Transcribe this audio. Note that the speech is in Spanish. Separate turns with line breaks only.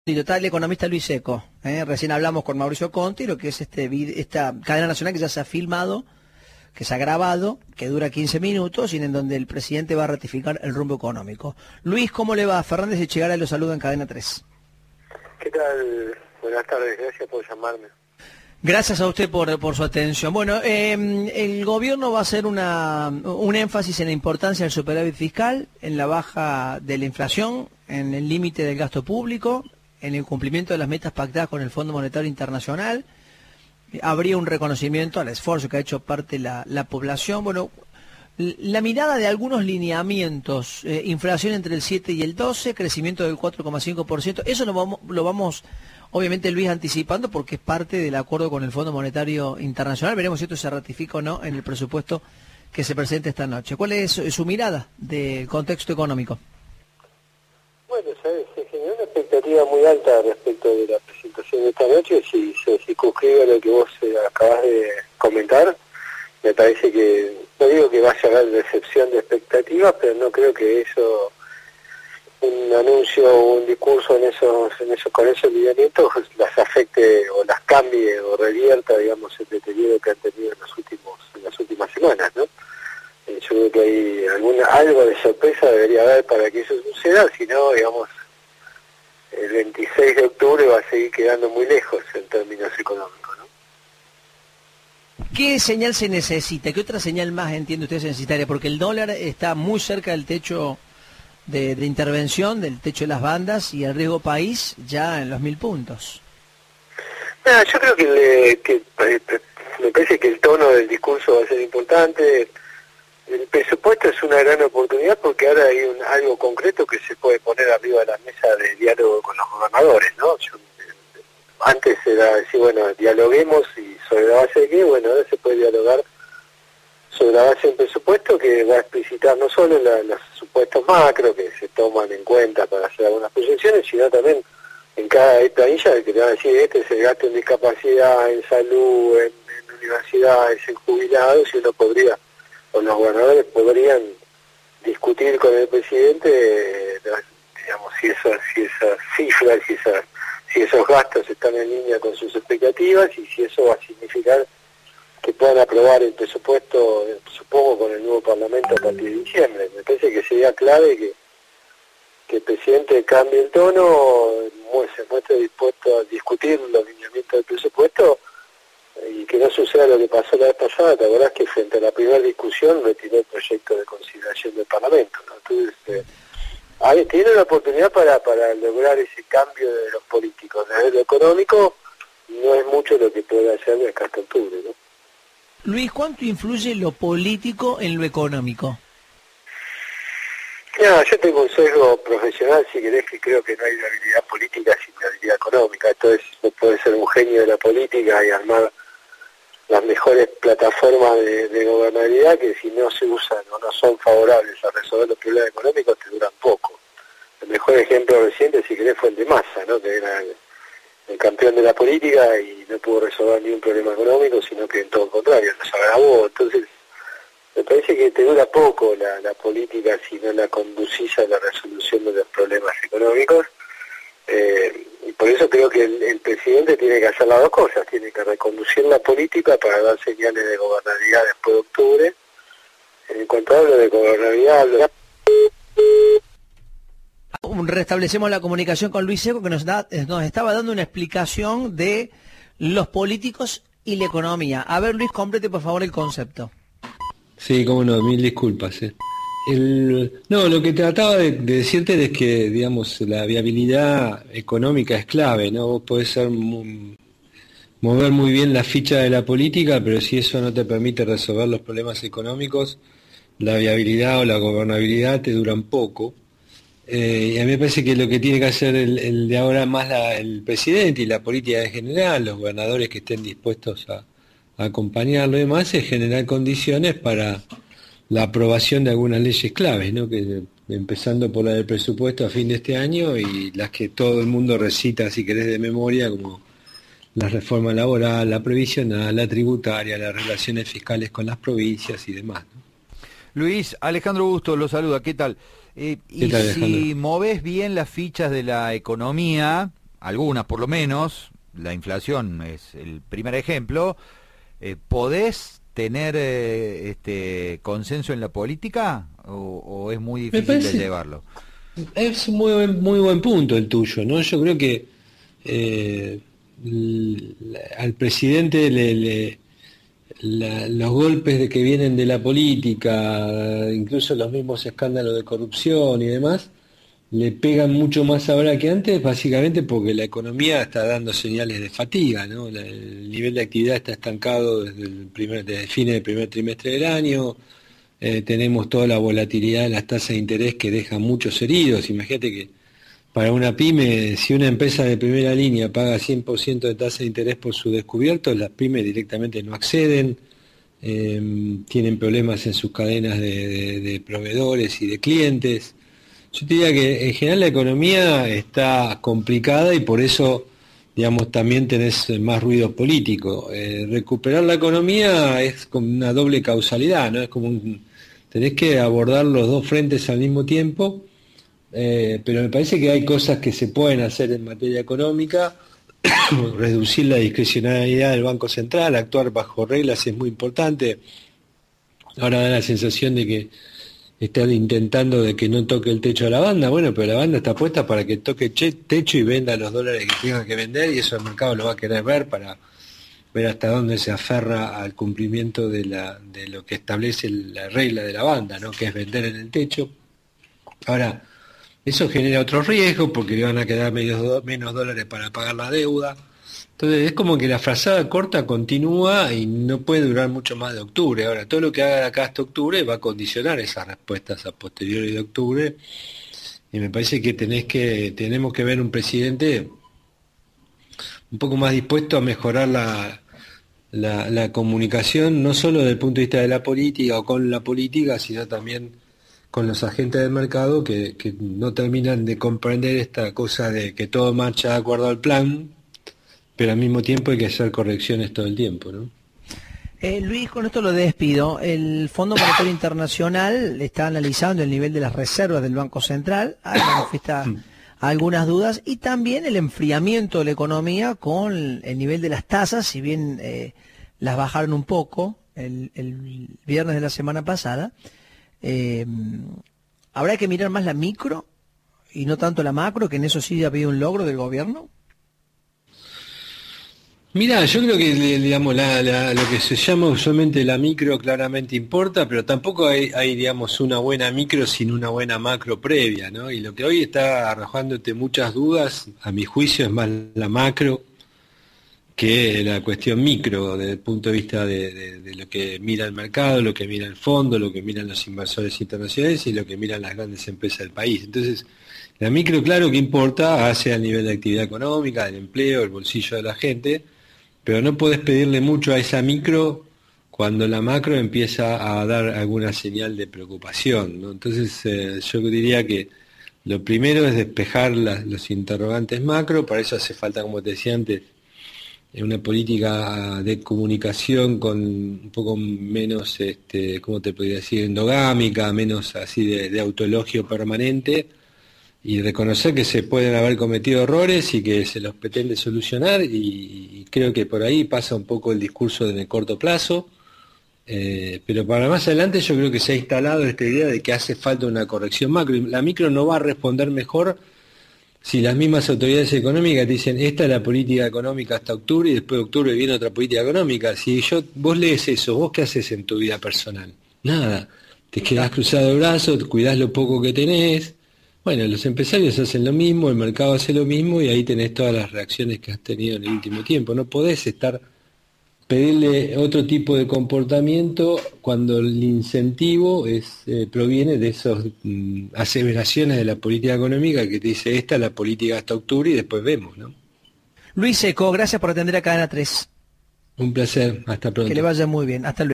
Está el economista Luis Seco. Recién hablamos con Mauricio Conti, lo que es esta cadena nacional que ya se ha filmado, que se ha grabado, que dura 15 minutos y en donde el presidente va a ratificar el rumbo económico. Luis, ¿cómo le va? Fernández Echegara lo saluda en Cadena 3.
¿Qué tal? Buenas tardes, gracias por llamarme.
Gracias a usted por su atención. Bueno, el gobierno va a hacer un énfasis en la importancia del superávit fiscal, en la baja de la inflación, en el límite del gasto público, en el cumplimiento de las metas pactadas con el Fondo Monetario Internacional. Habría un reconocimiento al esfuerzo que ha hecho parte la población. Bueno, la mirada de algunos lineamientos, inflación entre el 7 y el 12, crecimiento del 4,5%, eso lo vamos, obviamente, Luis, anticipando porque es parte del acuerdo con el Fondo Monetario Internacional. Veremos si esto se ratifica o no en el presupuesto que se presente esta noche. ¿Cuál es su mirada del contexto económico?
Bueno, se generó una expectativa muy alta respecto de la presentación de esta noche. Si se circunscribe a lo que vos acabas de comentar, me parece que, no digo que vaya a haber decepción de expectativas, pero no creo que eso, un anuncio o un discurso con esos lineamientos las afecte o las cambie o revierta, digamos, el deterioro que han tenido en las últimas semanas, ¿no? Yo creo que hay algo de sorpresa debería haber para que eso suceda, si no, digamos, el 26 de octubre va a seguir quedando muy lejos en términos económicos, ¿no?
¿Qué señal se necesita? ¿Qué otra señal más entiende usted es necesaria? Porque el dólar está muy cerca del techo de intervención, del techo de las bandas, y el riesgo país ya en los 1000 puntos.
Yo creo que me parece que el tono del discurso va a ser importante. El presupuesto es una gran oportunidad porque ahora hay algo concreto que se puede poner arriba de la mesa de diálogo con los gobernadores, ¿no? Antes era decir, bueno, dialoguemos y sobre la base de qué, bueno, ahora se puede dialogar sobre la base de un presupuesto que va a explicitar no solo los supuestos macro que se toman en cuenta para hacer algunas proyecciones, sino también en cada planilla que te van a decir, este es el gasto en discapacidad, en salud, en universidades, en jubilados, y uno podría, o los gobernadores podrían discutir con el presidente, digamos, si esas cifras, si esos gastos están en línea con sus expectativas y si eso va a significar que puedan aprobar el presupuesto, supongo, con el nuevo Parlamento a partir de diciembre. Me parece que sería clave que el presidente cambie el tono, se muestre dispuesto a discutir los lineamientos del presupuesto y que no suceda lo que pasó la vez pasada. ¿Te acordás que frente a la primera discusión retiró el proyecto de consideración del Parlamento, ¿no? Entonces, ahí tiene una oportunidad para lograr ese cambio de los políticos. Desde lo económico no es mucho lo que puede hacer de acá hasta octubre, ¿no?
Luis, ¿cuánto influye lo político en lo económico?
Yo tengo un sesgo profesional, si querés, que creo que no hay viabilidad política sin viabilidad económica. Entonces no puede ser un genio de la política y armar las mejores plataformas de gobernabilidad que si no se usan o no son favorables a resolver los problemas económicos te duran poco. El mejor ejemplo reciente, si querés, fue el de Massa, ¿no? Que era el campeón de la política y no pudo resolver ningún problema económico, sino que en todo lo contrario, los agravó. Entonces, me parece que te dura poco la política si no la conducís a la resolución de los problemas económicos. Y por eso creo que el presidente tiene que hacer las dos cosas, tiene que reconducir la política para dar señales de gobernabilidad después de octubre. En cuanto hablo de gobernabilidad,
Restablecemos la comunicación con Luis Seco, que nos estaba dando una explicación de los políticos y la economía. A ver, Luis, complete por favor el concepto.
Sí, cómo no, mil disculpas. No, lo que trataba de decirte es que, digamos, la viabilidad económica es clave, ¿no? Vos podés mover muy bien la ficha de la política, pero si eso no te permite resolver los problemas económicos, la viabilidad o la gobernabilidad te duran poco. Y a mí me parece que lo que tiene que hacer el de ahora más el presidente y la política en general, los gobernadores que estén dispuestos a acompañarlo y demás, es generar condiciones para la aprobación de algunas leyes claves, ¿no? Que empezando por la del presupuesto a fin de este año y las que todo el mundo recita, si querés, de memoria, como la reforma laboral, la previsional, la tributaria, las relaciones fiscales con las provincias y demás, ¿no?
Luis, Alejandro Busto lo saluda, ¿qué tal?
¿Qué tal, Alejandro?
Si movés bien las fichas de la economía, algunas por lo menos, la inflación es el primer ejemplo, ¿podés tener consenso en la política o es muy difícil de llevarlo?
Es un muy buen punto el tuyo, ¿no? Yo creo que al presidente los golpes de que vienen de la política, incluso los mismos escándalos de corrupción y demás, le pegan mucho más ahora que antes, básicamente porque la economía está dando señales de fatiga, ¿no? El nivel de actividad está estancado desde el fin del primer trimestre del año. Tenemos toda la volatilidad de las tasas de interés que deja muchos heridos. Imagínate que para una pyme, si una empresa de primera línea paga 100% de tasa de interés por su descubierto, las pymes directamente no acceden, tienen problemas en sus cadenas de proveedores y de clientes. Yo te diría que en general la economía está complicada y por eso, digamos, también tenés más ruido político. Recuperar la economía es como una doble causalidad, ¿no? Es como tenés que abordar los dos frentes al mismo tiempo, pero me parece que hay cosas que se pueden hacer en materia económica. Reducir la discrecionalidad del Banco Central, actuar bajo reglas es muy importante. Ahora da la sensación de que están intentando de que no toque el techo de la banda. Bueno, pero la banda está puesta para que toque techo y venda los dólares que tenga que vender, y eso el mercado lo va a querer ver para ver hasta dónde se aferra al cumplimiento de lo que establece la regla de la banda, ¿no? Que es vender en el techo. Ahora, eso genera otro riesgo porque le van a quedar menos dólares para pagar la deuda. Entonces es como que la frazada corta continúa y no puede durar mucho más de octubre. Ahora, todo lo que haga de acá hasta octubre va a condicionar esas respuestas a posteriori de octubre, y me parece que tenemos que ver un presidente un poco más dispuesto a mejorar la comunicación, no solo desde el punto de vista de la política o con la política, sino también con los agentes del mercado que no terminan de comprender esta cosa de que todo marcha de acuerdo al plan, pero al mismo tiempo hay que hacer correcciones todo el tiempo, ¿no?
Luis, con esto lo despido. El Fondo Monetario Internacional está analizando el nivel de las reservas del Banco Central, manifiesta algunas dudas, y también el enfriamiento de la economía con el nivel de las tasas, si bien las bajaron un poco el viernes de la semana pasada. ¿Habrá que mirar más la micro y no tanto la macro, que en eso sí ha habido un logro del gobierno?
Mira, yo creo que digamos lo que se llama usualmente la micro claramente importa, pero tampoco hay digamos una buena micro sin una buena macro previa, ¿no? Y lo que hoy está arrojándote muchas dudas, a mi juicio, es más la macro que la cuestión micro, desde el punto de vista de lo que mira el mercado, lo que mira el fondo, lo que miran los inversores internacionales y lo que miran las grandes empresas del país. Entonces, la micro, claro que importa, hace al nivel de actividad económica, del empleo, el bolsillo de la gente, pero no podés pedirle mucho a esa micro cuando la macro empieza a dar alguna señal de preocupación, ¿no? Entonces, yo diría que lo primero es despejar los interrogantes macro. Para eso hace falta, como te decía antes, una política de comunicación con un poco menos, ¿cómo te podría decir?, endogámica, menos así de autoelogio permanente, y reconocer que se pueden haber cometido errores y que se los pretende solucionar, y creo que por ahí pasa un poco el discurso en el corto plazo, pero para más adelante yo creo que se ha instalado esta idea de que hace falta una corrección macro, y la micro no va a responder mejor si las mismas autoridades económicas te dicen esta es la política económica hasta octubre y después de octubre viene otra política económica. Si vos lees eso, ¿vos qué haces en tu vida personal? Nada, te quedás cruzado de brazos, cuidás lo poco que tenés. Bueno, los empresarios hacen lo mismo, el mercado hace lo mismo, y ahí tenés todas las reacciones que has tenido en el último tiempo. No podés pedirle otro tipo de comportamiento cuando el incentivo proviene de esas aseveraciones de la política económica que te dice esta es la política hasta octubre y después vemos, ¿no?
Luis Seco, gracias por atender a Cadena 3.
Un placer, hasta pronto.
Que le vaya muy bien, hasta luego.